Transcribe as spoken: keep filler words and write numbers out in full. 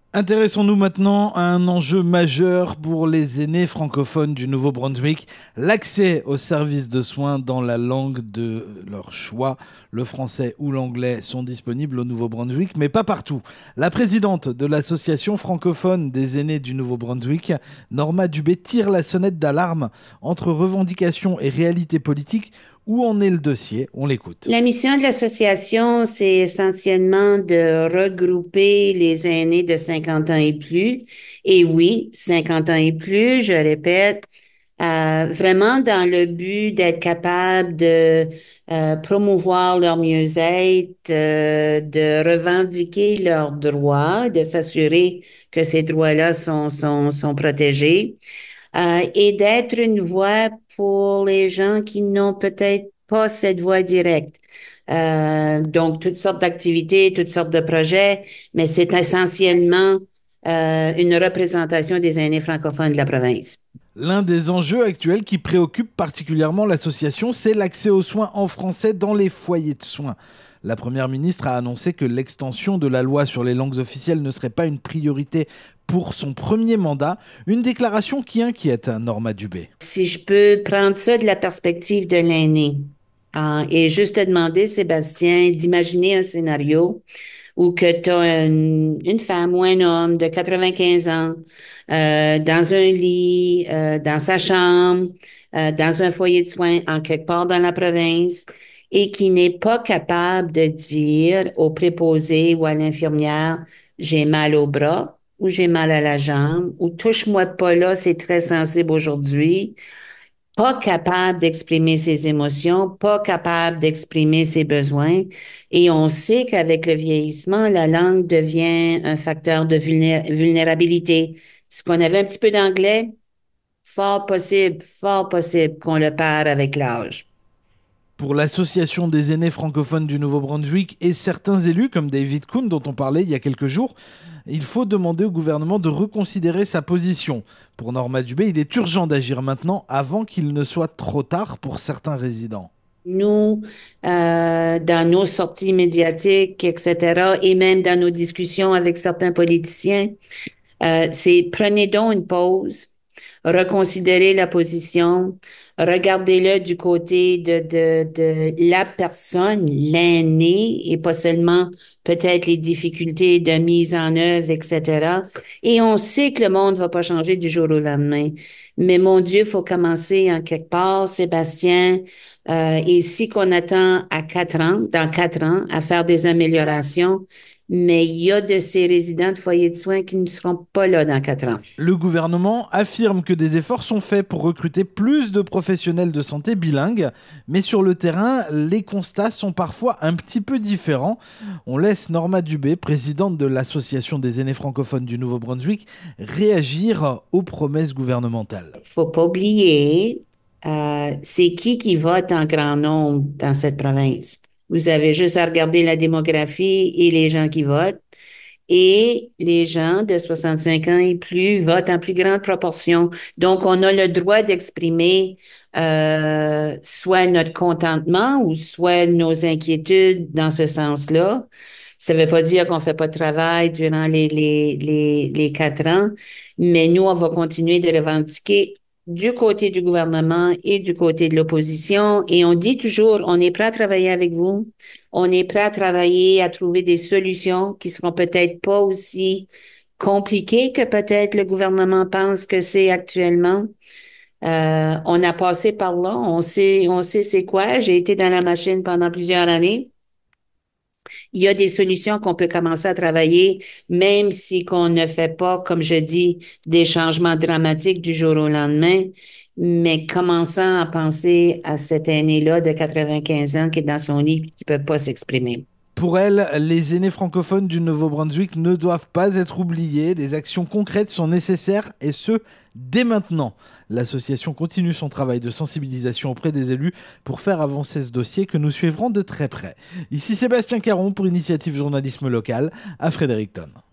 Intéressons-nous maintenant à un enjeu majeur pour les aînés francophones du Nouveau-Brunswick, l'accès aux services de soins dans la langue de leur choix. Le français ou l'anglais sont disponibles au Nouveau-Brunswick, mais pas partout. La présidente de l'association francophone des aînés du Nouveau-Brunswick, Norma Dubé, tire la sonnette d'alarme entre revendications et réalité politique. Où en est le dossier? On l'écoute. La mission de l'association, c'est essentiellement de regrouper les aînés de cinquante ans et plus. Et oui, cinquante ans et plus, je répète, euh, vraiment dans le but d'être capable de euh, promouvoir leur mieux-être, euh, de revendiquer leurs droits, de s'assurer que ces droits-là sont, sont, sont protégés, euh, et d'être une voix pour les gens qui n'ont peut-être pas cette voix directe. Euh, donc, toutes sortes d'activités, toutes sortes de projets, mais c'est essentiellement euh, une représentation des aînés francophones de la province. L'un des enjeux actuels qui préoccupe particulièrement l'association, c'est l'accès aux soins en français dans les foyers de soins. La Première ministre a annoncé que l'extension de la loi sur les langues officielles ne serait pas une priorité pour son premier mandat, une déclaration qui inquiète Norma Dubé. Si je peux prendre ça de la perspective de l'aîné, euh, et juste te demander, Sébastien, d'imaginer un scénario où que tu as une, une femme ou un homme de quatre-vingt-quinze ans euh, dans un lit, euh, dans sa chambre, euh, dans un foyer de soins en quelque part dans la province et qui n'est pas capable de dire au préposé ou à l'infirmière, j'ai mal au bras ou j'ai mal à la jambe ou touche-moi pas là, c'est très sensible aujourd'hui, pas capable d'exprimer ses émotions, pas capable d'exprimer ses besoins. Et on sait qu'avec le vieillissement, la langue devient un facteur de vulné- vulnérabilité. Ce qu'on avait un petit peu d'anglais, fort possible, fort possible qu'on le perd avec l'âge. Pour l'association des aînés francophones du Nouveau-Brunswick et certains élus, comme David Kuhn, dont on parlait il y a quelques jours, il faut demander au gouvernement de reconsidérer sa position. Pour Norma Dubé, il est urgent d'agir maintenant avant qu'il ne soit trop tard pour certains résidents. Nous, euh, dans nos sorties médiatiques, et cetera, et même dans nos discussions avec certains politiciens, euh, c'est prenez donc une pause, reconsidérez la position, regardez-le du côté de, de, de la personne, l'aîné, et pas seulement peut-être les difficultés de mise en œuvre, et cetera. Et on sait que le monde va pas changer du jour au lendemain. Mais mon Dieu, faut commencer en quelque part, Sébastien. Euh, et si qu'on attend à quatre ans, dans quatre ans, à faire des améliorations, mais il y a de ces résidents de foyers de soins qui ne seront pas là dans quatre ans. Le gouvernement affirme que des efforts sont faits pour recruter plus de professionnels de santé bilingues, mais sur le terrain, les constats sont parfois un petit peu différents. On laisse Norma Dubé, présidente de l'Association des aînés francophones du Nouveau-Brunswick, réagir aux promesses gouvernementales. Faut pas oublier, euh, c'est qui qui vote en grand nombre dans cette province. Vous avez juste à regarder la démographie et les gens qui votent. Et les gens de soixante-cinq ans et plus votent en plus grande proportion. Donc, on a le droit d'exprimer euh, soit notre contentement ou soit nos inquiétudes dans ce sens-là. Ça ne veut pas dire qu'on fait pas de travail durant les, les, les, les quatre ans, mais nous, on va continuer de revendiquer du côté du gouvernement et du côté de l'opposition. Et on dit toujours, on est prêt à travailler avec vous. On est prêt à travailler, à trouver des solutions qui seront peut-être pas aussi compliquées que peut-être le gouvernement pense que c'est actuellement. Euh, on a passé par là, on sait, on sait c'est quoi. J'ai été dans la machine pendant plusieurs années. Il y a des solutions qu'on peut commencer à travailler, même si qu'on ne fait pas, comme je dis, des changements dramatiques du jour au lendemain, mais commençant à penser à cet aîné-là de quatre-vingt-quinze ans qui est dans son lit et qui ne peut pas s'exprimer. Pour elle, les aînés francophones du Nouveau-Brunswick ne doivent pas être oubliés. Des actions concrètes sont nécessaires et ce, dès maintenant. L'association continue son travail de sensibilisation auprès des élus pour faire avancer ce dossier que nous suivrons de très près. Ici Sébastien Caron pour Initiative Journalisme Local à Fredericton.